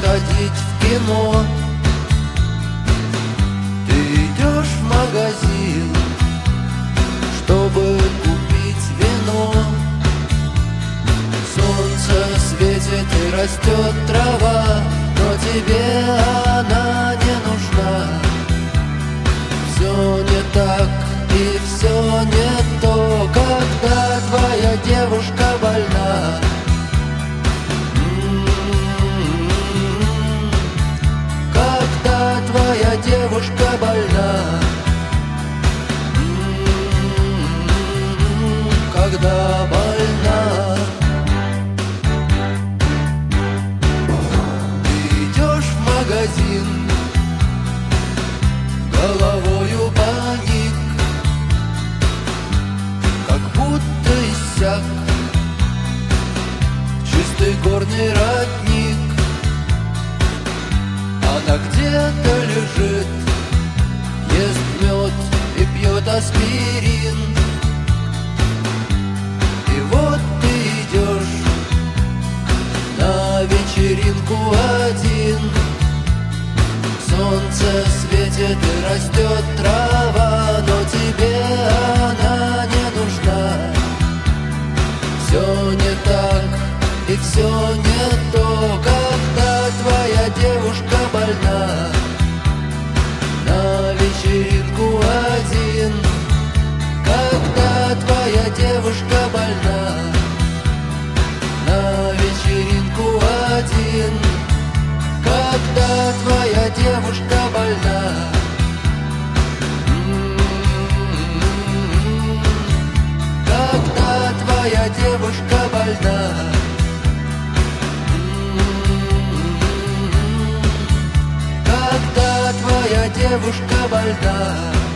сходить в кино. Ты идешь в магазин, чтобы купить вино. Солнце светит и растет трава, но тебе она не нужна. Все не так и все не то, когда твоя девушка больна. Когда твоя девушка больна. Когда больна. Ты идешь в магазин, головою паник, как будто иссяк чистый горный родник. Она где-то лежит, ест мед и пьет аспирин. И вот ты идешь на вечеринку один. Солнце светит и растет трава, но тебе она не нужна. Все не так и все не то, когда твоя девушка больна. На вечеринку один. Когда твоя девушка больна. На вечеринку один. Когда твоя девушка больна. Когда твоя девушка больна. Когда твоя девушка больна.